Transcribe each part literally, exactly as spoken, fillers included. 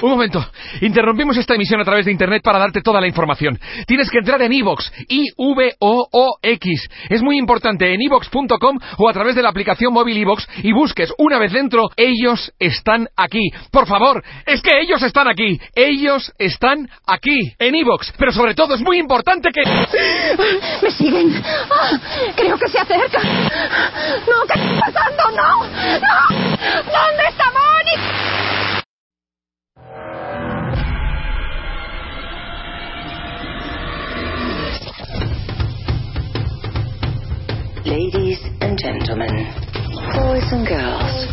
Un momento. Interrumpimos esta emisión a través de internet para darte toda la información. Tienes que entrar en iVoox, I V O O X. Es muy importante, en iVoox punto com o a través de la aplicación móvil iVoox y busques, una vez dentro, Ellos Están Aquí. Por favor, es que ellos están aquí. Ellos están aquí, en iVoox. Pero sobre todo es muy importante que... ¡Me siguen! ¡Ah! Creo que se acercan. ¡No! ¿Qué está pasando? ¡No! ¡No! ¿Dónde está Mónica? Ladies and gentlemen, boys and girls,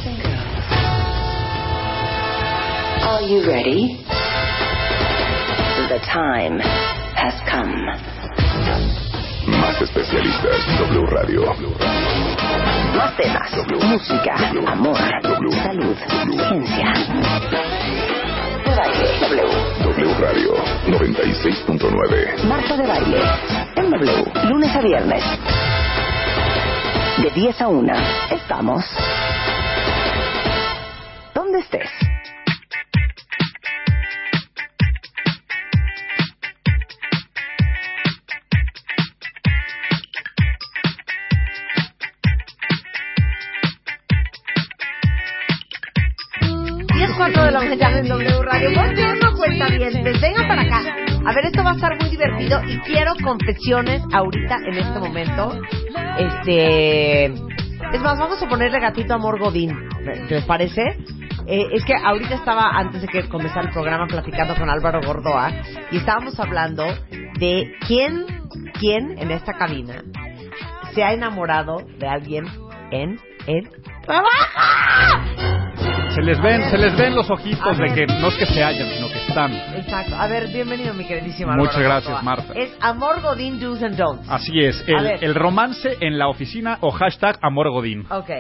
are you ready? The time has come. Más especialistas, W Radio. Más temas, música, amor, salud, ciencia. De baile, W. W Radio noventa y seis punto nueve. Marta de baile, en W, lunes a viernes. De diez a una, estamos donde estés. diez cuatro de la mañana en W Radio. Buongiorno, cuentavientes. Vengan para acá. A ver, esto va a estar muy divertido y quiero confesiones ahorita en este momento. Este, es más, vamos a ponerle gatito amor Godín. ¿Les parece? Eh, es que ahorita estaba, antes de que comenzara el programa, platicando con Álvaro Gordoa y estábamos hablando de quién, quién en esta cabina se ha enamorado de alguien en el trabajo. Se les ven, se les ven los ojitos de que no es que se hallan, sino que están. Exacto. A ver, bienvenido, mi queridísima Álvaro. Muchas gracias, Gordoa. Marta. Es Amor Godín, Do's and Don'ts. Así es, el, el romance en la oficina o hashtag Amor Godín. Ok.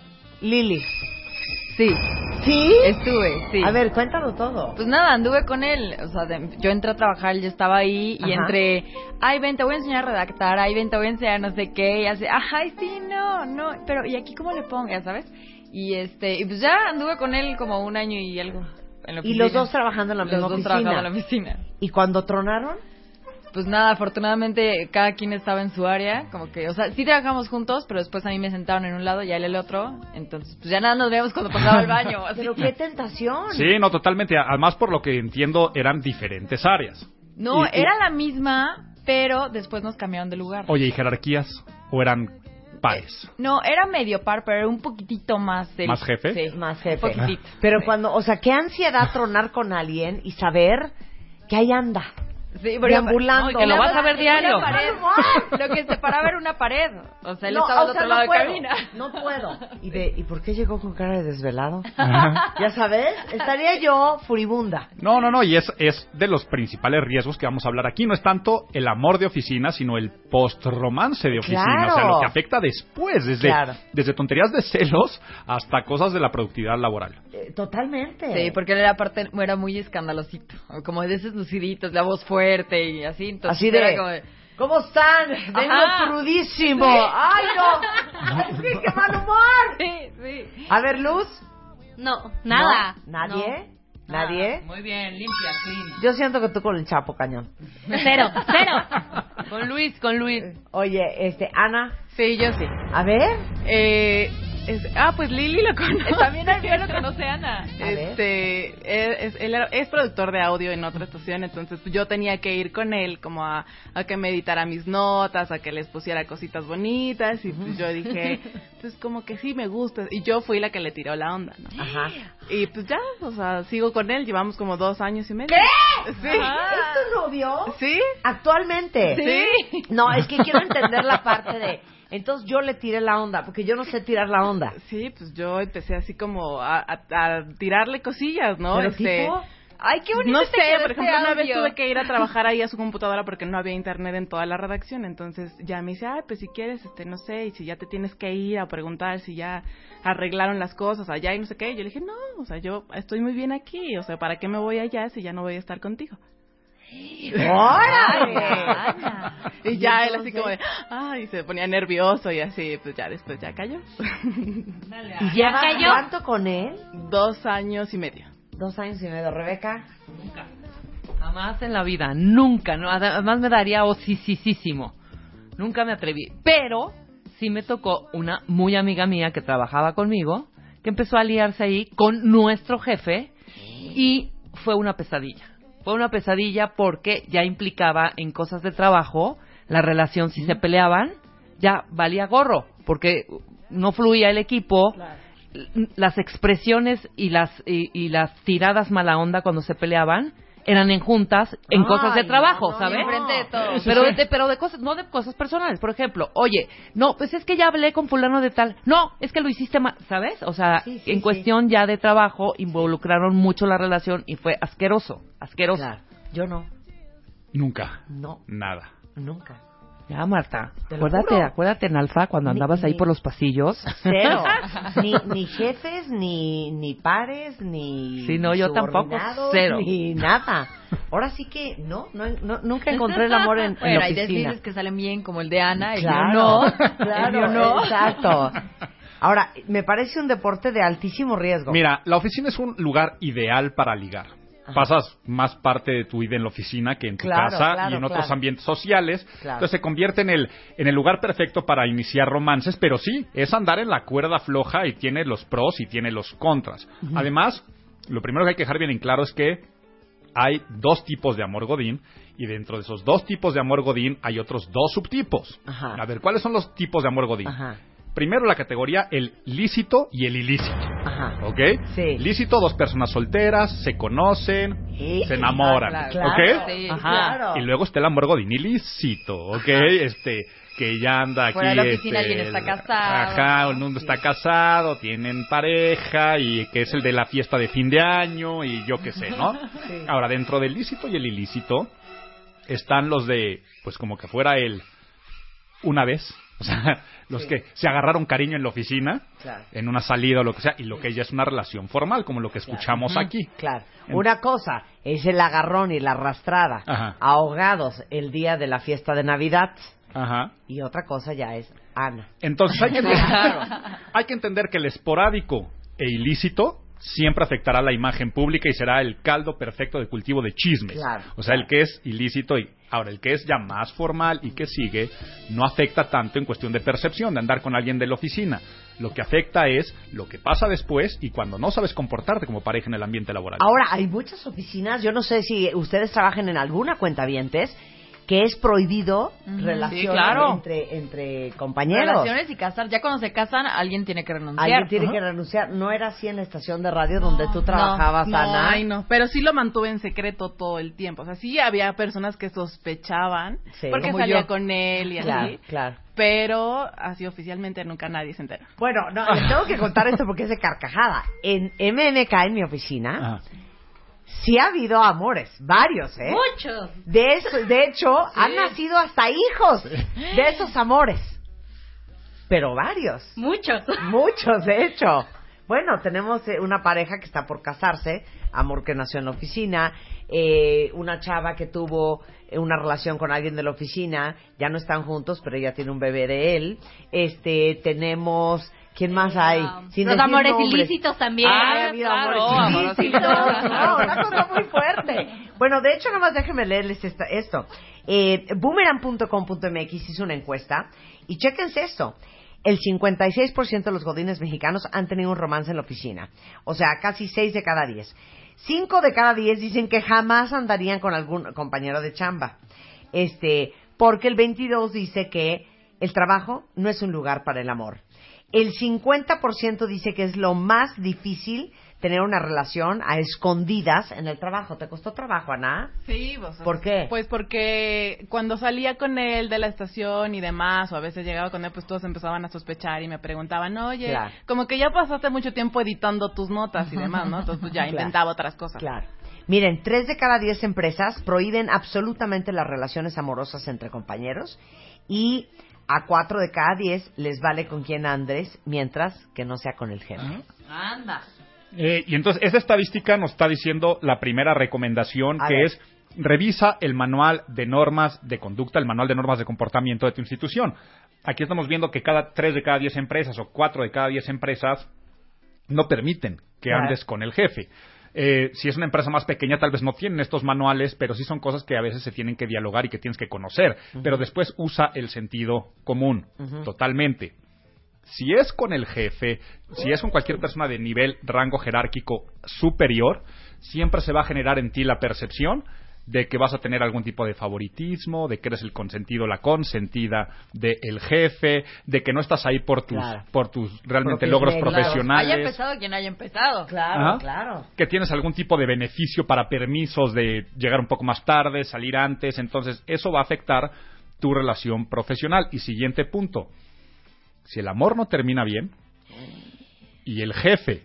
Lili. Sí. ¿Sí? Estuve, sí. A ver, cuéntalo todo. Pues nada, anduve con él. O sea, de, yo entré a trabajar, él ya estaba ahí. Y Ajá. entre, ay, ven, te voy a enseñar a redactar. Ay, ven, te voy a enseñar no sé qué. Y así, ay, sí, no, no. Pero, ¿y aquí cómo le pongo? Ya sabes. Y este, y pues ya anduve con él como un año y algo. En la y los dos trabajando en la misma los dos oficina. trabajando en la oficina. ¿Y cuando tronaron? Pues nada, afortunadamente cada quien estaba en su área, como que, o sea, sí trabajamos juntos, pero después a mí me sentaron en un lado y a él el otro, entonces pues ya nada nos veíamos cuando pasaba el baño. Así. Pero qué tentación. Sí, no, totalmente. Además, por lo que entiendo, eran diferentes áreas. No, Y- y- era la misma, pero después nos cambiaron de lugar. Oye, ¿y jerarquías? ¿O eran pares? No, era medio par, pero era un poquitito más... el- ¿Más jefe? Sí, Más jefe. un poquitito. Pero Sí. cuando, o sea, qué ansiedad tronar con alguien y saber que ahí anda. Sí, pero deambulando. no, y que lo vas a ver Una diario. pared. Lo que separaba era una pared. O sea, él No, estaba o al sea, otro no lado puedo, de cabina. No puedo. ¿Y, de, ¿Y por qué llegó con cara de desvelado? Ya sabes, estaría yo furibunda. No, no, no, y es, es de los principales riesgos que vamos a hablar aquí. No es tanto el amor de oficina, sino el post-romance de oficina. Claro. O sea, lo que afecta después, desde, Claro. desde tonterías de celos hasta cosas de la productividad laboral. Eh, totalmente. Sí, porque él era, parte, era muy escandalosito. Como de esos luciditos, la voz fuerte y así. Entonces Así de, era como de... ¿cómo están? Vengo Ajá. crudísimo. Sí. ¡Ay, no! Es que qué mal humor. Sí, sí. A ver, Luz. No, nada. No, ¿nadie? No. ¿Nadie? Muy bien, limpia, clean. Yo siento que tú con el Chapo, cañón. Cero, cero. Con Luis, con Luis. Oye, este, Ana. Sí, yo sí. A ver. Eh, es- ah, pues Lili lo conoce. También a lo conoce Ana. A ver. Este, es, es- él era- es productor de audio en otra estación, entonces pues, yo tenía que ir con él como a, a que me editara mis notas, a que les pusiera cositas bonitas y pues yo dije, pues como que sí me gusta y yo fui la que le tiró la onda, ¿no? Ajá. Y pues ya, o sea, sigo con él, llevamos como dos años y medio. ¿Qué? Sí. ¿Es tu novio? ¿Sí? Actualmente. Sí. No, es que quiero entender la parte de... Entonces yo le tiré la onda, porque yo no sé tirar la onda. Sí, pues yo empecé así como a, a- a tirarle cosillas, ¿no? ¿Pero Este, tipo? Ay, qué bonito No te sé, quedó por este ejemplo, una vez audio. tuve que ir a trabajar ahí a su computadora porque no había internet en toda la redacción, entonces ya me dice, ay, pues si quieres, este, no sé, y si ya te tienes que ir a preguntar si ya arreglaron las cosas allá y no sé qué, yo le dije, no, o sea, yo estoy muy bien aquí, o sea, ¿para qué me voy allá si ya no voy a estar contigo? ¡Órale! Ana. Y ya él así como de, ay, se ponía nervioso y así, pues ya después ya cayó. ¿Y llevas cayó? cuánto con él? Dos años y medio. Dos años y medio. ¿Rebeca? Nunca. Jamás en la vida. Nunca. No, además me daría osisísimo. Nunca me atreví. Pero sí me tocó una muy amiga mía que trabajaba conmigo, que empezó a aliarse ahí con nuestro jefe y fue una pesadilla. Fue una pesadilla porque ya implicaba en cosas de trabajo la relación. Si se peleaban, ya valía gorro, porque no fluía el equipo. Claro. Las expresiones y las y, y las tiradas mala onda cuando se peleaban eran en juntas, en Ay, cosas de trabajo, no, no, ¿sabes? Enfrente de todos. Pero de, pero de cosas, no de cosas personales. Por ejemplo, oye, no, pues es que ya hablé con fulano de tal. No, es que lo hiciste mal, ¿sabes? O sea, sí, sí, en cuestión sí. ya de trabajo involucraron mucho la relación y fue asqueroso, asqueroso. Claro. Yo no. Nunca. No. Nada. Nunca. Ya, Marta, acuérdate, acuérdate en Alfa cuando ni, andabas ahí ni, por los pasillos. Cero. ni, ni jefes, ni, ni pares, ni sí, no, yo tampoco, cero. Ni nada. Ahora sí que no, no, no nunca encontré el amor en, en bueno, la hay oficina. deslices que salen bien, como el de Ana, claro, el mío no. Claro, el mío no. Exacto. Ahora, me parece un deporte de altísimo riesgo. Mira, la oficina es un lugar ideal para ligar. Ajá. Pasas más parte de tu vida en la oficina que en tu claro, casa claro, y en otros claro. ambientes sociales. Claro. Entonces se convierte en el, en el lugar perfecto para iniciar romances, pero sí, es andar en la cuerda floja y tiene los pros y tiene los contras. Uh-huh. Además, lo primero que hay que dejar bien en claro es que hay dos tipos de amor godín y dentro de esos dos tipos de amor godín hay otros dos subtipos. Ajá. A ver, ¿cuáles son los tipos de amor godín? Ajá. Primero la categoría el lícito y el ilícito. Ajá. ¿Ok? Sí. Lícito, dos personas solteras, se conocen, sí. se enamoran. Ah, claro, ¿Ok? Sí, Ajá. Claro. Y luego está el amor godín ilícito. ¿Ok? Ajá. Este, que ya anda aquí. Fuera de la oficina este, alguien está casado. Ajá, el mundo sí. está casado, tienen pareja y que es el de la fiesta de fin de año y yo qué sé, ¿no? Sí. Ahora, dentro del lícito y el ilícito están los de, pues como que fuera el una vez. O sea, los sí. que se agarraron cariño en la oficina, claro. en una salida o lo que sea, y lo que ya es una relación formal, como lo que escuchamos claro. aquí. Claro. Una cosa es el agarrón y la arrastrada, Ajá. ahogados el día de la fiesta de Navidad. Ajá. Y otra cosa ya es Ana. Entonces hay que, entender, hay que entender que el esporádico e ilícito siempre afectará la imagen pública y será el caldo perfecto de cultivo de chismes. Claro, o sea, claro. el que es ilícito y ahora el que es ya más formal y que sigue no afecta tanto en cuestión de percepción de andar con alguien de la oficina. Lo que afecta es lo que pasa después y cuando no sabes comportarte como pareja en el ambiente laboral. Ahora, hay muchas oficinas, yo no sé si ustedes trabajan en alguna cuentavientes, que es prohibido uh-huh. relaciones sí, claro. entre, entre compañeros. Relaciones y casar. Ya cuando se casan, alguien tiene que renunciar. Alguien tiene uh-huh. que renunciar. No era así en la estación de radio donde tú trabajabas, no, Ana. No, ay, no. Pero sí lo mantuve en secreto todo el tiempo. O sea, sí había personas que sospechaban sí, porque salía yo. con él y claro, así. Claro. Pero así oficialmente nunca nadie se entera. Bueno, no, les tengo que contar esto porque es de carcajada. En M M K, en mi oficina... Ajá. Sí ha habido amores, varios, ¿eh? Muchos. De, eso, de hecho, sí. han nacido hasta hijos sí. de esos amores. Pero varios. Muchos. Muchos, de hecho. Bueno, tenemos eh, una pareja que está por casarse, amor que nació en la oficina, eh, una chava que tuvo eh, una relación con alguien de la oficina, ya no están juntos, pero ella tiene un bebé de él. Este, tenemos... ¿Quién más hay? Sin Los amores nombres. ilícitos también. Ah, ha habido claro, amores ilícitos. No, una cosa muy fuerte. Bueno, de hecho, nada más déjenme leerles esta, esto. Eh, boomerang punto com punto m x hizo una encuesta y chéquense esto. El cincuenta y seis por ciento de los godines mexicanos han tenido un romance en la oficina. O sea, casi seis de cada diez. cinco de cada diez dicen que jamás andarían con algún compañero de chamba. Este, porque el veintidós dice que el trabajo no es un lugar para el amor. El cincuenta por ciento dice que es lo más difícil tener una relación a escondidas en el trabajo. ¿Te costó trabajo, Ana? Sí, vos. ¿Por qué? Pues porque cuando salía con él de la estación y demás, o a veces llegaba con él, pues todos empezaban a sospechar y me preguntaban, oye, claro. como que ya pasaste mucho tiempo editando tus notas y demás, ¿no? Entonces pues ya claro. inventaba otras cosas. Claro. Miren, tres de cada diez empresas prohíben absolutamente las relaciones amorosas entre compañeros y... a cuatro de cada diez les vale con quien andes, mientras que no sea con el jefe. Ah. Anda. Eh, y entonces, esa estadística nos está diciendo la primera recomendación, a que ver. es, revisa el manual de normas de conducta, el manual de normas de comportamiento de tu institución. Aquí estamos viendo que cada tres de cada diez empresas o cuatro de cada diez empresas no permiten que claro. andes con el jefe. Eh, si es una empresa más pequeña, tal vez no tienen estos manuales, pero sí son cosas que a veces se tienen que dialogar y que tienes que conocer. Uh-huh. Pero después usa el sentido común, uh-huh. totalmente. Si es con el jefe, si es con cualquier persona de nivel, rango jerárquico superior, siempre se va a generar en ti la percepción de que vas a tener algún tipo de favoritismo, de que eres el consentido, la consentida del jefe, de que no estás ahí por tus, claro. por tus realmente Porque logros claro. profesionales. Haya empezado quien haya empezado. Claro, Ajá. claro. Que tienes algún tipo de beneficio para permisos de llegar un poco más tarde, salir antes. Entonces, eso va a afectar tu relación profesional. Y siguiente punto. Si el amor no termina bien y el jefe,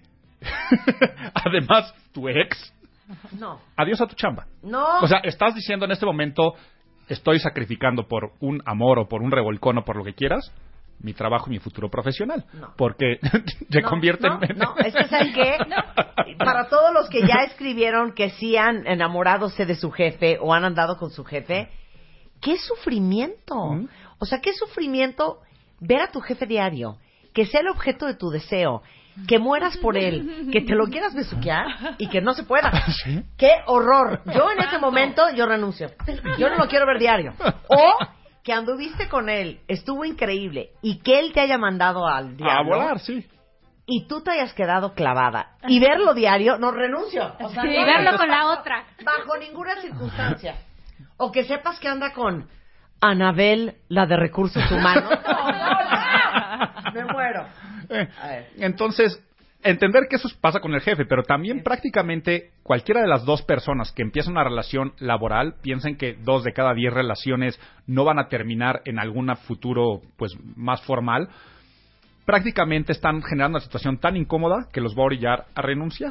además tu ex, no. adiós a tu chamba. No. O sea, estás diciendo en este momento, estoy sacrificando por un amor o por un revolcón o por lo que quieras, mi trabajo y mi futuro profesional. No. Porque se no, convierte no, en... No, es que ¿saben qué? No. Para todos los que ya escribieron que sí han enamoradose de su jefe o han andado con su jefe, ¡qué sufrimiento! ¿Mm? O sea, ¿qué sufrimiento ver a tu jefe diario? Que sea el objeto de tu deseo, que mueras por él, que te lo quieras besuquear y que no se pueda. ¿Sí? ¡Qué horror! Yo en ese momento, yo renuncio. Yo no lo quiero ver diario. O que anduviste con él, estuvo increíble, y que él te haya mandado al diablo. A volar, sí. Y tú te hayas quedado clavada. Y verlo diario, no renuncio. O sea, sí, no, verlo con la otra. Bajo ninguna circunstancia. O que sepas que anda con Anabel, la de recursos humanos. No, no, no. Me muero. Eh, entonces, entender que eso pasa con el jefe, pero también prácticamente cualquiera de las dos personas que empiezan una relación laboral, piensen que dos de cada diez relaciones no van a terminar en algún futuro pues más formal, prácticamente están generando una situación tan incómoda que los va a orillar a renunciar.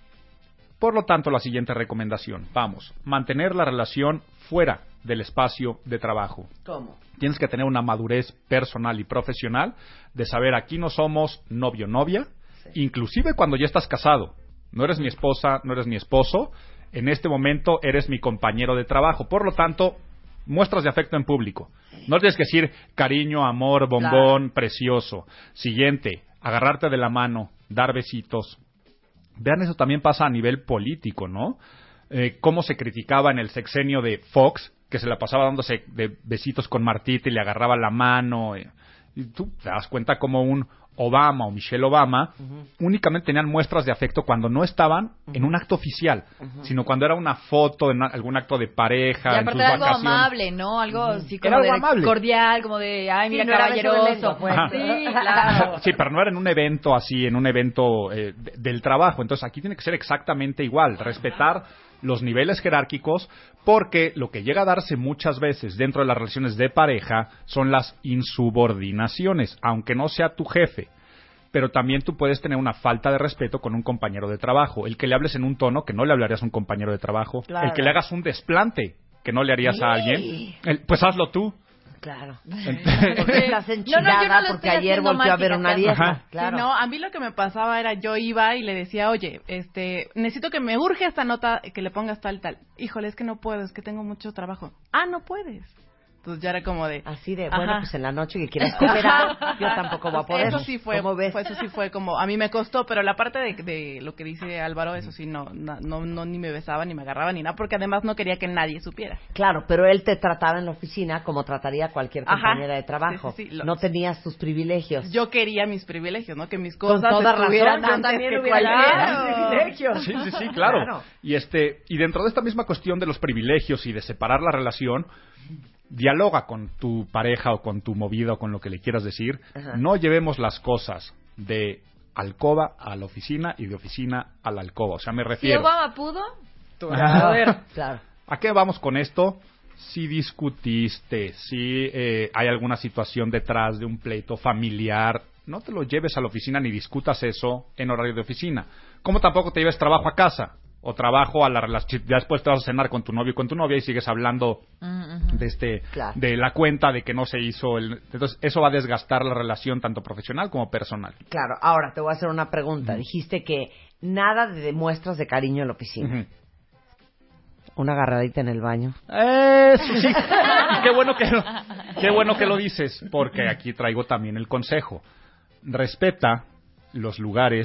Por lo tanto, la siguiente recomendación, vamos, mantener la relación fuera del espacio de trabajo. ¿Cómo? Tienes que tener una madurez personal y profesional de saber, aquí no somos novio-novia, sí. Inclusive cuando ya estás casado. No eres mi esposa, no eres mi esposo, en este momento eres mi compañero de trabajo. Por lo tanto, muestras de afecto en público. No tienes que decir cariño, amor, bombón, claro. Precioso. Siguiente, agarrarte de la mano, dar besitos. Vean, eso también pasa a nivel político, ¿no? Eh, cómo se criticaba en el sexenio de Fox, que se la pasaba dándose de besitos con Martita y le agarraba la mano. Eh, y tú te das cuenta como un Obama o Michelle Obama uh-huh. únicamente tenían muestras de afecto cuando no estaban uh-huh. en un acto oficial, uh-huh. sino cuando era una foto en algún acto de pareja, y en sus aparte algo vacaciones. amable, ¿no? Algo uh-huh. así como era de algo amable. Cordial, como de, ay, mira, sí, caballeroso. No pues. Sí, claro. Sí, pero no era en un evento así, en un evento eh, de, del trabajo. Entonces aquí tiene que ser exactamente igual, respetar los niveles jerárquicos, porque lo que llega a darse muchas veces dentro de las relaciones de pareja son las insubordinaciones, aunque no sea tu jefe. Pero también tú puedes tener una falta de respeto con un compañero de trabajo. El que le hables en un tono que no le hablarías a un compañero de trabajo. Claro. El que le hagas un desplante que no le harías sí. a alguien. El, pues hazlo tú. Claro. Porque estás enchilada no, no, no porque ayer volvió a ver una vieja. Claro. Sí, no, a mí lo que me pasaba era yo iba y le decía, oye, este, necesito que me urge esta nota, que le pongas tal, tal. Híjole, es que no puedo, es que tengo mucho trabajo. Ah, no puedes. Entonces ya era como de... Así de, bueno, ajá. pues en la noche que quieras cooperar, yo tampoco voy a poder. Eso sí fue, ¿Cómo ves? Pues eso sí fue como, a mí me costó, pero la parte de, de lo que dice Álvaro, eso sí, no, no, no, no ni me besaba, ni me agarraba, ni nada, porque además no quería que nadie supiera. Claro, pero él te trataba en la oficina como trataría a cualquier compañera ajá. de trabajo. Sí, sí, sí, lo... No tenías tus privilegios. Yo quería mis privilegios, ¿no? Que mis cosas Con toda estuvieran razón, antes también que hubiera cualquiera. privilegios. Sí, sí, sí, claro. claro. Y, este, y dentro de esta misma cuestión de los privilegios y de separar la relación... Dialoga con tu pareja o con tu movida o con lo que le quieras decir. Ajá. No llevemos las cosas de alcoba a la oficina y de oficina a la alcoba. O sea, me refiero... Si Obama pudo, tú, a ver, claro. ¿A qué vamos con esto? Si discutiste, si eh, hay alguna situación detrás de un pleito familiar, no te lo lleves a la oficina ni discutas eso en horario de oficina. Como tampoco te lleves trabajo a casa. O trabajo a la relación, ya después te vas a cenar con tu novio y con tu novia y sigues hablando uh-huh. de este claro. de la cuenta de que no se hizo el... Entonces eso va a desgastar la relación tanto profesional como personal. Claro, ahora te voy a hacer una pregunta. Uh-huh. Dijiste que nada de muestras de cariño en la oficina. Uh-huh. Una agarradita en el baño. Eso sí. qué bueno que lo, qué bueno que lo dices, porque aquí traigo también el consejo. Respeta los lugares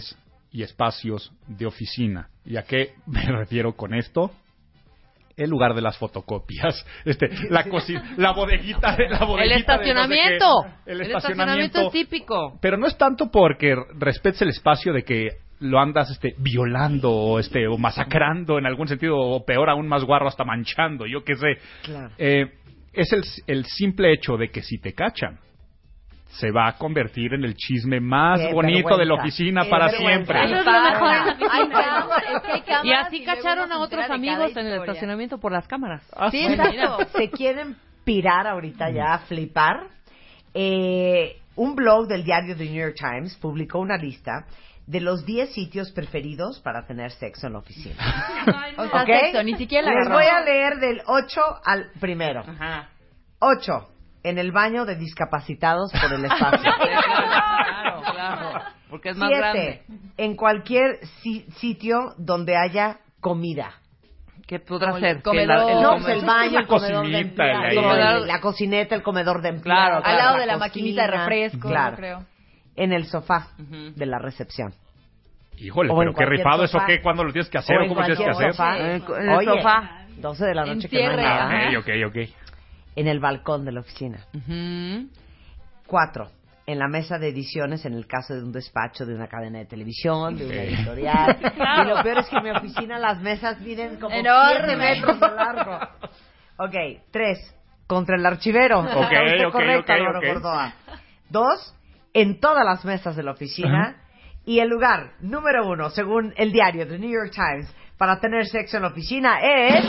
y espacios de oficina. ¿Y a qué me refiero con esto? El lugar de las fotocopias, este, la cocina, la bodeguita, de, la bodeguita el estacionamiento, de no sé qué, el, el estacionamiento, estacionamiento es típico. Pero no es tanto porque respetes el espacio de que lo andas este violando o este o masacrando en algún sentido, o peor aún, más guarro, hasta manchando, yo qué sé. Claro. Eh, es el, el simple hecho de que si te cachan, se va a convertir en el chisme más Qué bonito vergüenza. de la oficina Qué para vergüenza. siempre. Eso es lo mejor en la oficina. Hay cámaras, es que hay Y cámaras así luego cacharon uno a se otros entera de cada amigos en el historia. estacionamiento por las cámaras. Ah, Sí, bueno. exacto. Se quieren pirar ahorita ya, a flipar. Eh, un blog del diario The New York Times publicó una lista de los diez sitios preferidos para tener sexo en la oficina. O sea, ¿Ok? sexo, ni siquiera la Les agarró. voy a leer del ocho al primero. Ajá. ocho. En el baño de discapacitados por el espacio. Claro, claro. Porque es más grande. siete. En cualquier si- sitio donde haya comida. ¿Qué podrá Como el ser? comedor. Que la- el No, come- pues el baño, la el comedor de cocinita, empleados, el- el comedor- el- la cocineta, el comedor de empleados. Claro, Al claro. lado la de la maquinita de cocina. refresco, Claro. yo creo. En el sofá Ujú. de la recepción. Híjole, O pero en qué cualquier rifado sofá. eso, ¿qué? ¿Cuándo lo tienes que hacer O o en cómo tienes que cualquier hacer? sofá. En el- en el Oye, sofá. doce de la noche que no hay Encierre, nada. ajá. Ah, ok, ok, ok. En el balcón de la oficina. Ujú. Cuatro. En la mesa de ediciones en el caso de un despacho, de una cadena de televisión, de una Ok. editorial. Claro. Y lo peor es que en mi oficina las mesas miden como Enorme. siete metros de largo. Ok, tres. Contra el archivero. Ok, Está usted ok, correcta, ok, Laura ok. Gordoa. Dos. En todas las mesas de la oficina. Y el lugar número uno, según el diario The New York Times, para tener sexo en la oficina es...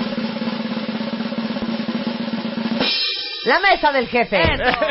la mesa del jefe.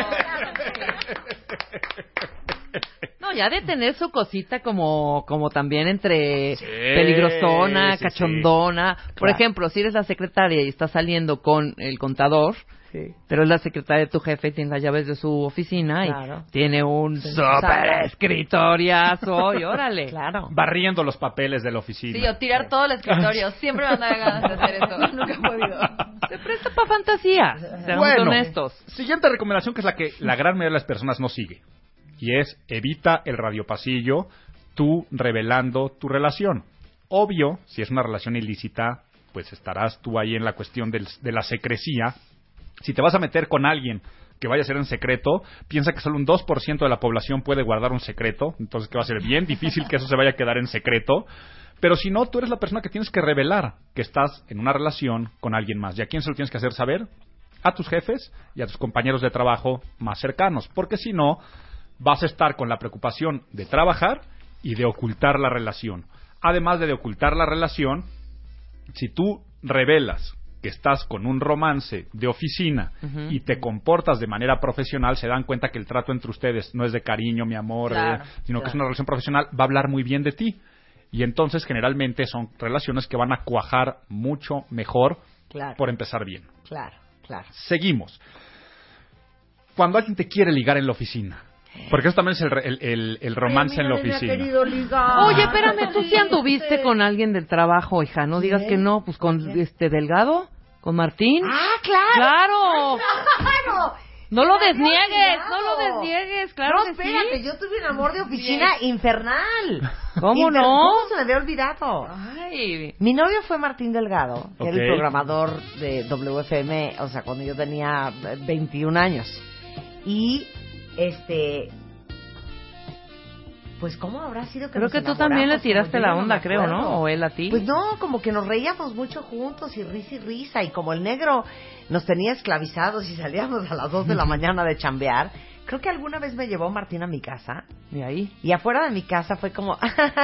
No, ya de tener su cosita como, como también entre Sí, peligrosona, sí, cachondona. Por Claro. ejemplo, si eres la secretaria y estás saliendo con el contador, Sí. pero es la secretaria de tu jefe y tiene las llaves de su oficina Claro. y tiene un Sí, super sabe. escritoriazo y órale. Claro. Barriendo los papeles de la oficina. Sí, o tirar todo el escritorio. Siempre me han dado ganas de hacer eso. Nunca he podido. Se presta para fantasía. Seamos Bueno, honestos. siguiente recomendación, que es la que la gran mayoría de las personas no sigue, y es: evita el radiopasillo, tú revelando tu relación. Obvio, si es una relación ilícita, pues estarás tú ahí en la cuestión del- de la secrecía. Si te vas a meter con alguien que vaya a ser en secreto, piensa que solo un dos por ciento de la población puede guardar un secreto, entonces que va a ser bien difícil que eso se vaya a quedar en secreto. Pero si no, tú eres la persona que tienes que revelar que estás en una relación con alguien más. ¿Y a quién se lo tienes que hacer saber? A tus jefes y a tus compañeros de trabajo más cercanos, porque si no, vas a estar con la preocupación de trabajar y de ocultar la relación. Además de, de ocultar la relación, si tú revelas que estás con un romance de oficina Ujú. y te comportas de manera profesional, se dan cuenta que el trato entre ustedes no es de cariño, mi amor, Claro, eh, sino que claro. es una relación profesional, va a hablar muy bien de ti. Y entonces generalmente son relaciones que van a cuajar mucho mejor Claro. por empezar bien. Claro, claro. Seguimos. Cuando alguien te quiere ligar en la oficina, porque eso también es el, re- el, el- el romance en la oficina. Oye, espérame, tú sí anduviste con alguien del trabajo, hija, no digas que no, pues con este Delgado, con Martín. ¡Ah, claro! ¡Claro! ¡Claro! No lo Se me había desniegues, olvidado. no lo desniegues, claro No, que espérate, sí. yo tuve un amor de oficina infernal. ¿Cómo Infer- no? ¿Cómo se me había olvidado? Ay, Mi novio fue Martín Delgado, que era el Ok. programador de W F M, o sea, cuando yo tenía veintiún años. Y, este... Pues, ¿cómo habrá sido que creo nos que tú también le enamoramos? tiraste Como yo la no onda, me creo, acuerdo. ¿no? O él a ti. Pues no, como que nos reíamos mucho juntos y risa y risa. Y como el negro nos tenía esclavizados y salíamos a las dos de la mañana de chambear, creo que alguna vez me llevó Martín a mi casa. Y ahí. Y afuera de mi casa fue como...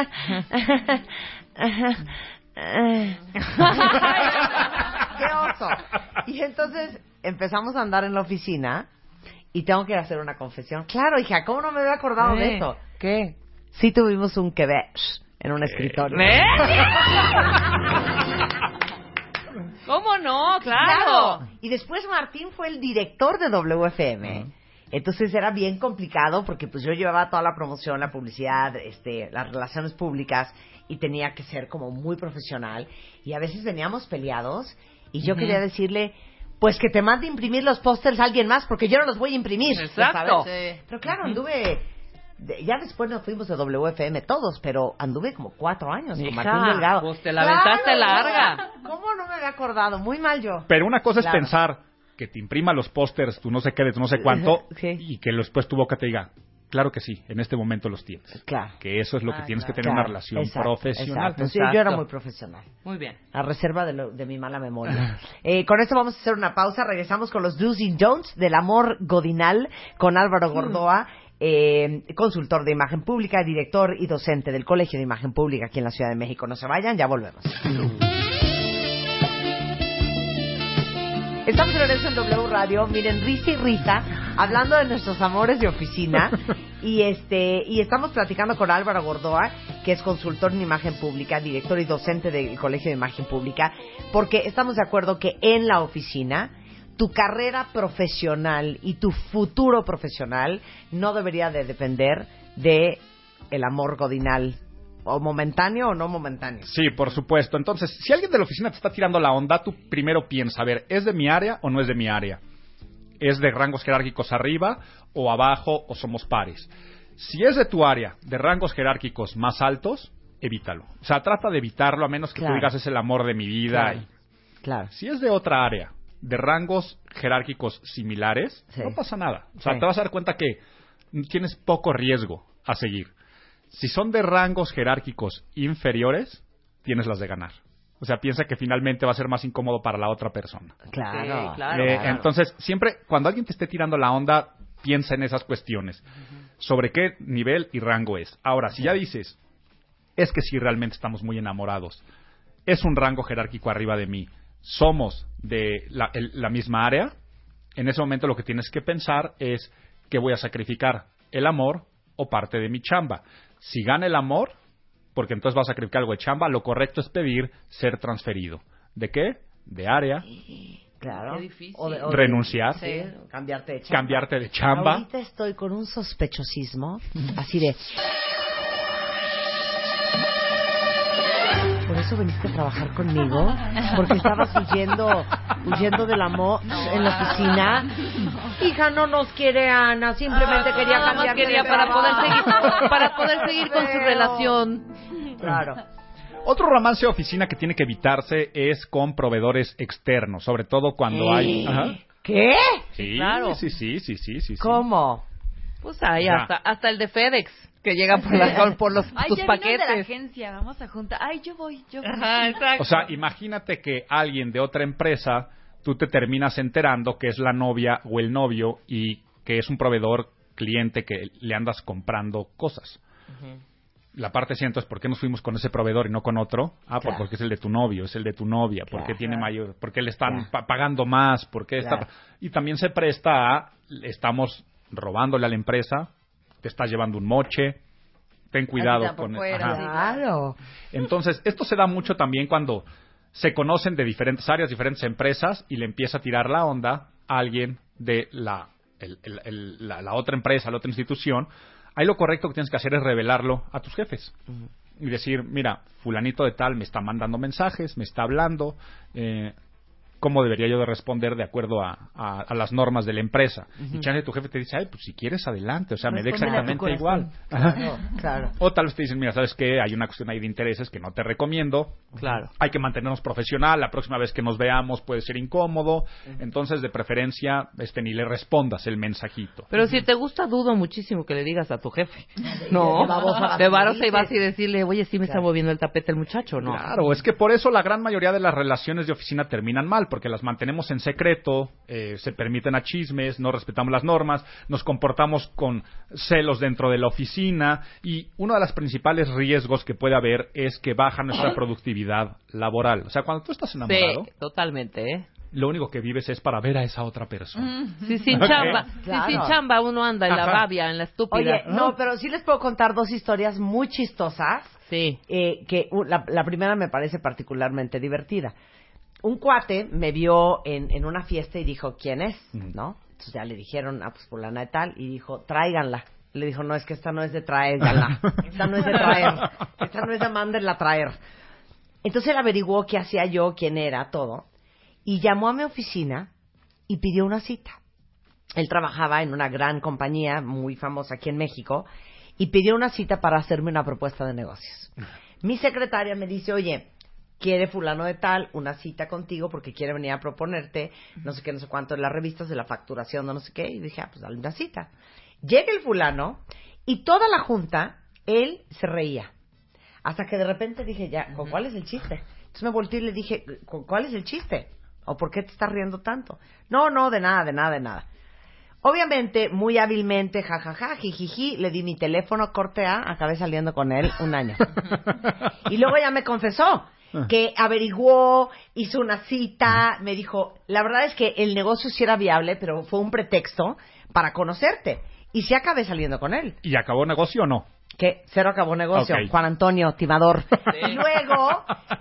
¡Qué oso! Y entonces empezamos a andar en la oficina y tengo que ir a hacer una confesión. Claro, hija, ¿cómo no me había acordado de Eh, eso? ¿Qué? Sí tuvimos un que ver en un escritorio. ¿Eh? ¿Cómo no? Claro. Claro. Y después Martín fue el director de W F M. Entonces era bien complicado porque pues yo llevaba toda la promoción, la publicidad, este, las relaciones públicas y tenía que ser como muy profesional y a veces veníamos peleados y yo Ujú. quería decirle pues que te mande imprimir los pósters a alguien más porque yo no los voy a imprimir. ya Exacto. sabes. Sí. Pero claro, anduve de- ya después nos fuimos de W F M todos, pero anduve como cuatro años con Hija, Martín Delgado. pues te la aventaste larga. ¿Cómo no me había acordado? Muy mal yo. Pero una cosa Claro. es pensar que te imprima los pósters, tú no sé qué, de tú no sé cuánto, Sí. y que después tu boca te diga, claro que sí, en este momento los tienes. Claro. Que eso es lo que Ah, tienes claro. que tener Claro, una relación exacto, profesional. exacto. Sí, yo era Exacto. muy profesional. Muy bien. A reserva de, lo- de mi mala memoria. Eh, con esto vamos a hacer una pausa. Regresamos con los do's y don'ts del amor godinal con Álvaro Gordoa, eh, consultor de imagen pública, director y docente del Colegio de Imagen Pública aquí en la Ciudad de México. No se vayan, ya volvemos. Estamos de regreso en W Radio. Miren, risa y risa, hablando de nuestros amores de oficina. Y este y estamos platicando con Álvaro Gordoa, que es consultor en imagen pública, director y docente del Colegio de Imagen Pública, porque estamos de acuerdo que en la oficina tu carrera profesional y tu futuro profesional no debería de depender de el amor godinal, o momentáneo o no momentáneo. Sí, por supuesto. Entonces, si alguien de la oficina te está tirando la onda, tú primero piensa, a ver, ¿es de mi área o no es de mi área? ¿Es de rangos jerárquicos arriba o abajo o somos pares? Si es de tu área, de rangos jerárquicos más altos, evítalo. O sea, trata de evitarlo a menos que Claro. tú digas es el amor de mi vida. Claro. Y- Claro. Si es de otra área, de rangos jerárquicos similares, Sí. no pasa nada. O sea, Sí. te vas a dar cuenta que tienes poco riesgo a seguir. Si son de rangos jerárquicos inferiores, tienes las de ganar. O sea, piensa que finalmente va a ser más incómodo para la otra persona. Claro. Sí, claro. Eh, claro. Entonces, siempre, cuando alguien te esté tirando la onda, piensa en esas cuestiones. Sobre qué nivel y rango es. Ahora, si ya dices, es que sí, realmente estamos muy enamorados, es un rango jerárquico arriba de mí, somos de la, el- la misma área, en ese momento lo que tienes que pensar es que voy a sacrificar el amor o parte de mi chamba. Si gana el amor, porque entonces vas a sacrificar algo de chamba, lo correcto es pedir ser transferido. ¿De qué? De área, Claro. Qué difícil. O de- o de- renunciar, Sí, cambiarte de chamba. cambiarte de chamba. Ahorita estoy con un sospechosismo, así de... ¿Por eso viniste a trabajar conmigo? Porque estabas huyendo, huyendo del amor en la oficina. Hija, no nos quiere Ana, simplemente quería Nada más cambiar quería para poder seguir, para poder seguir con su Feo. relación. Claro. Otro romance de oficina que tiene que evitarse es con proveedores externos, sobre todo cuando hay... Ajá. ¿Qué? Sí, Claro. sí, sí, sí, sí, sí, sí. ¿Cómo? Pues ahí Ya. hasta, hasta el de FedEx, que llega por, la- con- por los, Ay, tus ya vino el de la paquetes. agencia, vamos a juntar. Ay, yo voy, yo voy. Ajá, exacto. O sea, imagínate que alguien de otra empresa, tú te terminas enterando que es la novia o el novio y que es un proveedor cliente que le andas comprando cosas. La parte siento es ¿por qué nos fuimos con ese proveedor y no con otro? Ah, pues Claro. porque es el de tu novio, es el de tu novia, porque Claro. tiene mayor, porque le están Claro. pa- pagando más, porque Claro. está y también se presta a estamos robándole a la empresa, te estás llevando un moche, ten cuidado Ahí está por con fuera, ajá. sí. Claro. Entonces, esto se da mucho también cuando se conocen de diferentes áreas, diferentes empresas, y le empieza a tirar la onda a alguien de la, el- el- el- la, la otra empresa, la otra institución. Ahí lo correcto que tienes que hacer es revelarlo a tus jefes. Y decir, mira, fulanito de tal me está mandando mensajes, me está hablando, eh, ¿cómo debería yo de responder de acuerdo a, a- a las normas de la empresa? Y chance tu jefe te dice, ay, pues si quieres adelante, o sea, me da Respóndele a tu exactamente corazón. igual. Claro, claro. O tal vez te dicen, mira, ¿sabes qué? Hay una cuestión ahí de intereses que no te recomiendo. Claro. Hay que mantenernos profesional. La próxima vez que nos veamos puede ser incómodo. Entonces, de preferencia, este, ni le respondas el mensajito. Pero si te gusta, dudo muchísimo que le digas a tu jefe. No, de babosa vas de y barosa y dices. vas y decirle, oye, sí me está Claro. moviendo el tapete el muchacho, ¿no? Claro, es que por eso la gran mayoría de las relaciones de oficina terminan mal, porque las mantenemos en secreto, eh, se permiten a chismes, no respetamos las normas, nos comportamos con celos dentro de la oficina y uno de los principales riesgos que puede haber es que baja nuestra productividad laboral. O sea, cuando tú estás enamorado, Sí, totalmente, ¿eh? lo único que vives es para ver a esa otra persona. Si sin Ok. chamba, Claro. si sin chamba uno anda en la Ajá. rabia, en la estúpida. Oye, no, pero sí les puedo contar dos historias muy chistosas. Sí. eh, que uh, la, la primera me parece particularmente divertida. Un cuate me vio en, en una fiesta y dijo, ¿quién es? Ujú. ¿No? Entonces ya le dijeron, ah, pues fulana de tal, y dijo, tráiganla. Le dijo, no, es que esta no es de traerla. Esta no es de traer. Esta no es de mándenla traer. Entonces él averiguó qué hacía yo, quién era, todo. Y llamó a mi oficina y pidió una cita. Él trabajaba en una gran compañía muy famosa aquí en México y pidió una cita para hacerme una propuesta de negocios. Mi secretaria me dice, oye, quiere fulano de tal una cita contigo porque quiere venir a proponerte no sé qué, no sé cuánto en las revistas de la facturación, no, no sé qué. Y dije, ah, pues dale una cita. Llega el fulano y toda la junta, él se reía. Hasta que de repente dije, ya, ¿con cuál es el chiste? Entonces me volteé y le dije, ¿con cuál es el chiste? ¿O por qué te estás riendo tanto? No, no, de nada, de nada, de nada. Obviamente, muy hábilmente, jajaja, jijiji, le di mi teléfono, corte A, acabé saliendo con él un año. Y luego ya me confesó que averiguó, hizo una cita, me dijo, la verdad es que el negocio sí era viable, pero fue un pretexto para conocerte. Y sí acabé saliendo con él. ¿Y acabó negocio o no? Que cero acabó negocio, Okay. Juan Antonio, timador. Sí. Y luego,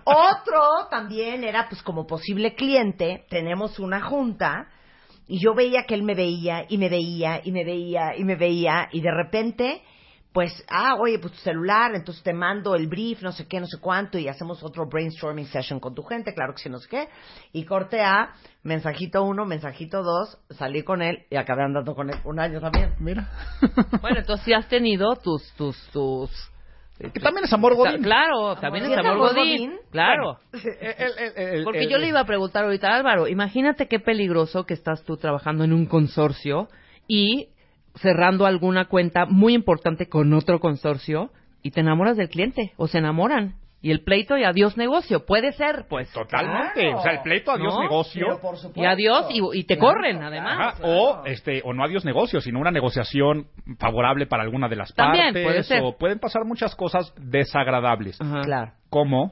otro también era pues como posible cliente, tenemos una junta, y yo veía que él me veía, y me veía, y me veía, y me veía, y de repente, pues, ah, oye, pues tu celular, entonces te mando el brief, no sé qué, no sé cuánto, y hacemos otro brainstorming session con tu gente, claro que sí, no sé qué, y corte A, mensajito uno, mensajito dos, salí con él, y acabé andando con él un año también. Mira. Bueno, entonces sí has tenido tus, tus, tus... Que también es amor godín. Claro, también ¿Sí es es amor amor godín. godín? Claro. Bueno, el- el- el- Porque el- yo le iba a preguntar ahorita a Álvaro, imagínate qué peligroso que estás tú trabajando en un consorcio y cerrando alguna cuenta muy importante con otro consorcio y te enamoras del cliente o se enamoran. Y el pleito y adiós negocio. Puede ser, pues. Totalmente. Claro. O sea, el pleito, adiós ¿No? negocio. Pero por supuesto. Y adiós y, y te Claro, corren, claro. además. Ajá, o este o no adiós negocio, sino una negociación favorable para alguna de las También, partes. puede ser. O pueden pasar muchas cosas desagradables. Ajá. Claro. Como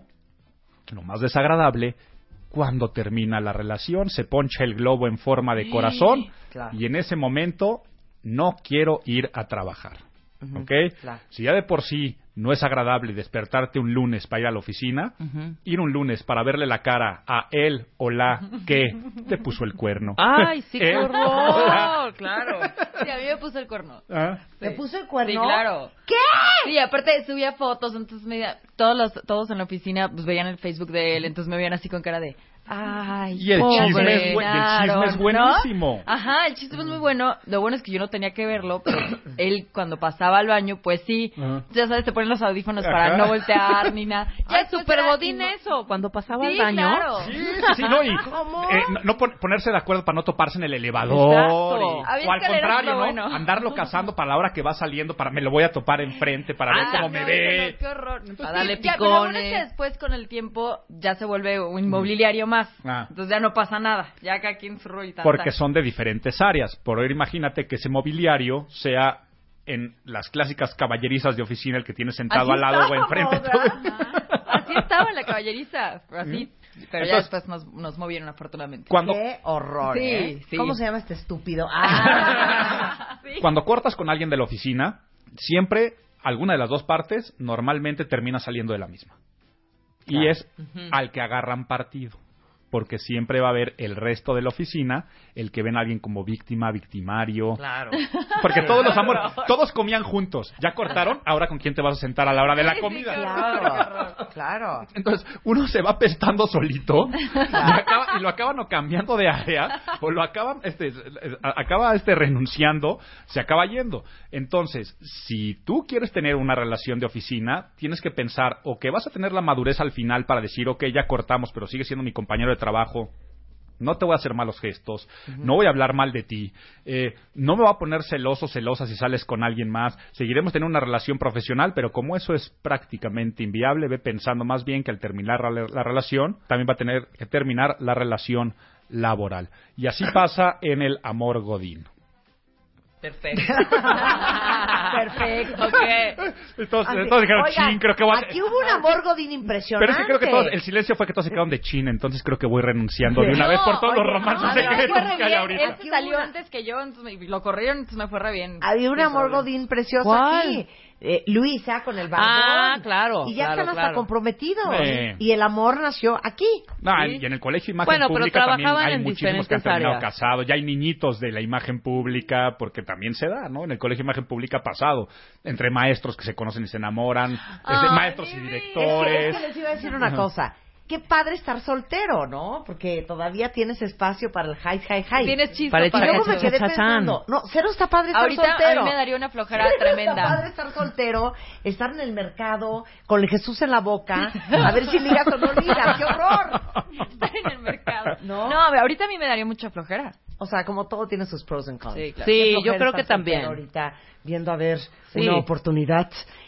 lo más desagradable, cuando termina la relación, se poncha el globo en forma de corazón Claro. y en ese momento no quiero ir a trabajar. Ujú, ¿Ok? claro. Si ya de por sí no es agradable despertarte un lunes para ir a la oficina, Ujú. ir un lunes para verle la cara a él o la que te puso el cuerno. Ay, sí, qué ¿Eh? horror, claro. Sí, a mí me puso el cuerno. ¿Ah? ¿Te Sí. puso el cuerno? Sí, claro. ¿Qué? Sí, aparte subía fotos, entonces me, todos los, todos en la oficina pues veían el Facebook de él, entonces me veían así con cara de, ay, Y el pobre chisme es bu- y el chisme es Aaron, buenísimo. ¿no? Ajá, el chisme es muy bueno. Lo bueno es que yo no tenía que verlo, pero él cuando pasaba al baño, pues sí, Ajá. ya sabes, te ponen los audífonos Ajá. para no voltear ni nada. Ya es después súper era godín inmo- eso, cuando pasaba Sí, al baño. claro. Sí, sí, sí, no, y ¿Cómo? eh, no, no pon- ponerse de acuerdo para no toparse en el elevador. Exacto. y- Había o al escaleras, contrario, lo ¿no? bueno. Andarlo cazando para la hora que va saliendo, para me lo voy a topar enfrente para ver Ah, cómo no, me no, ve. no, qué horror. A darle Sí, ya, pero lo bueno es picones. que después con el tiempo ya se vuelve un inmobiliario más. Ah. Entonces ya no pasa nada. Ya cada quien su rollo y tan, Porque tan. son de diferentes áreas. Por hoy imagínate que ese mobiliario sea en las clásicas caballerizas de oficina, el que tiene sentado Así al lado o estábamos, enfrente. ¿verdad? Así estaba en la caballeriza. Así. Pero ya Entonces- después nos, nos movieron afortunadamente. Cuando, Qué horror, Sí, ¿eh? sí. ¿Cómo se llama este estúpido? Ah. Sí. cuando cortas con alguien de la oficina, siempre alguna de las dos partes normalmente termina saliendo de la misma. Y Claro. es al que agarran partido. Porque siempre va a haber el resto de la oficina, el que ven a alguien como víctima, victimario. Claro. Porque todos los amores, todos comían juntos. Ya cortaron, ahora con quién te vas a sentar a la hora de la Sí, sí, comida. qué Claro, claro. Entonces, uno se va pestando solito y, acaba- y lo acaban o cambiando de área o lo acaban, este, eh, acaba este renunciando, se acaba yendo. Entonces, si tú quieres tener una relación de oficina, tienes que pensar o que vas a tener la madurez al final para decir, ok, ya cortamos, pero sigue siendo mi compañero de trabajo. No te voy a hacer malos gestos, no voy a hablar mal de ti, eh, no me voy a poner celoso, celosa si sales con alguien más, seguiremos teniendo una relación profesional, pero como eso es prácticamente inviable, ve pensando más bien que al terminar la, la relación, también va a tener que terminar la relación laboral. Y así pasa en el amor godín. Perfecto. Perfecto. Ok. Entonces, Así, todos dijeron, oigan, chin, creo que voy a... aquí hubo un amor godín impresionante. Pero es que creo que todos, el silencio fue que todos se quedaron de chin, entonces creo que voy renunciando de una vez por todos los oye, romances a ver, secretos fue re que hay bien. ahorita. Él se salió antes que yo, entonces me, lo corrieron, entonces me fue re bien. Había un Sí, amor solo. godín precioso ¿Cuál? aquí. Eh, Luisa con el barbón. Ah, claro, Y ya claro, están hasta claro. comprometidos. Sí. Y el amor nació aquí. No, Sí. y en el colegio Imagen Bueno, pero Pública también trabajaban hay en muchísimos que han diferentes terminado áreas. casados. Ya hay niñitos de la imagen pública, porque también se da, ¿no? En el colegio Imagen Pública ha pasado. Entre maestros que se conocen y se enamoran, desde Ay, maestros y mi vida. Es que, directores. es que les iba a decir una cosa. qué padre estar soltero, ¿no? Porque todavía tienes espacio para el high, high, high. Tienes chispa Para el para Luego eso. me quedé pensando, no, cero está padre estar Ahorita soltero. a mí me daría una flojera Cero tremenda. Está padre estar soltero, estar en el mercado con el Jesús en la boca, a ver si ligas o no ligas. ¡Qué horror! Estar en el mercado. ¿No? No, ahorita a mí me daría mucha flojera. O sea, como todo tiene sus pros and cons. Sí, claro. Sí, Qué yo flojera creo estar que también. soltero ahorita viendo a ver Sí. una oportunidad.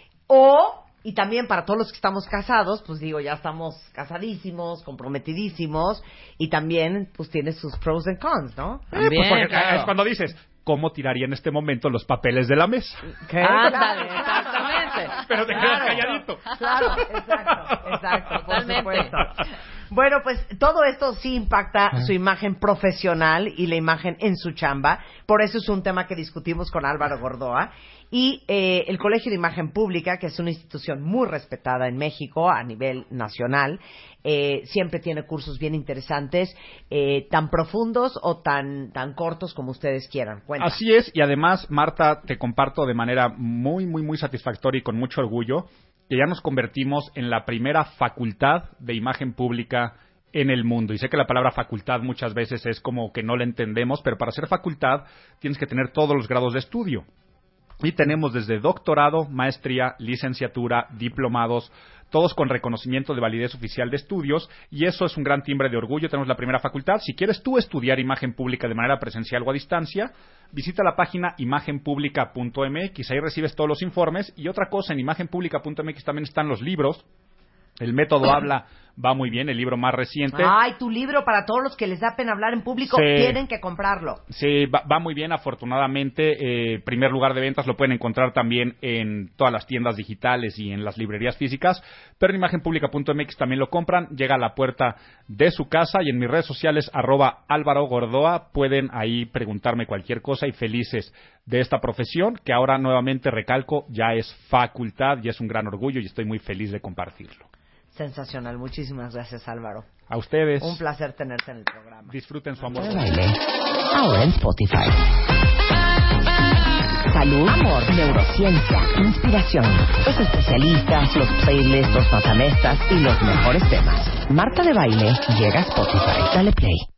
O, y también para todos los que estamos casados, pues digo, ya estamos casadísimos, comprometidísimos, y también, pues tiene sus pros and cons, ¿no? Eh, También, pues porque claro. es cuando dices, ¿cómo tiraría en este momento los papeles de la mesa? ¿Qué? Ándale, exactamente. Pero te quedas calladito. Claro, exacto, exacto, por Totalmente. supuesto. Bueno, pues todo esto sí impacta su imagen profesional y la imagen en su chamba. Por eso es un tema que discutimos con Álvaro Gordoa. Y eh, el Colegio de Imagen Pública, que es una institución muy respetada en México a nivel nacional, eh, siempre tiene cursos bien interesantes, eh, tan profundos o tan, tan cortos como ustedes quieran. Cuenta. Así es, y además, Marta, te comparto de manera muy, muy, muy satisfactoria y con mucho orgullo que ya nos convertimos en la primera facultad de imagen pública en el mundo. Y sé que la palabra facultad muchas veces es como que no la entendemos, pero para ser facultad tienes que tener todos los grados de estudio. Y tenemos desde doctorado, maestría, licenciatura, diplomados, todos con reconocimiento de validez oficial de estudios, y eso es un gran timbre de orgullo. Tenemos la primera facultad. Si quieres tú estudiar imagen pública de manera presencial o a distancia, visita la página imagen pública punto m x, ahí recibes todos los informes. Y otra cosa, en imagen pública punto m x también están los libros. El método habla va muy bien, el libro más reciente. Ay, tu libro para todos los que les da pena hablar en público, Sí. tienen que comprarlo. Sí, va, va muy bien, afortunadamente. Eh, primer lugar de ventas lo pueden encontrar también en todas las tiendas digitales y en las librerías físicas, pero en imagen pública punto m x también lo compran, llega a la puerta de su casa, y en mis redes sociales, arroba Álvaro Gordoa, pueden ahí preguntarme cualquier cosa, y felices de esta profesión, que ahora nuevamente recalco, ya es facultad y es un gran orgullo, y estoy muy feliz de compartirlo. Sensacional. Muchísimas gracias, Álvaro. A ustedes. Un placer tenerte en el programa. Disfruten su amor. De baile. Ahora en Spotify. Salud, amor, neurociencia, inspiración, los especialistas, los playlists, los matamestas y los mejores temas. Marta de Baile llega a Spotify. Dale play.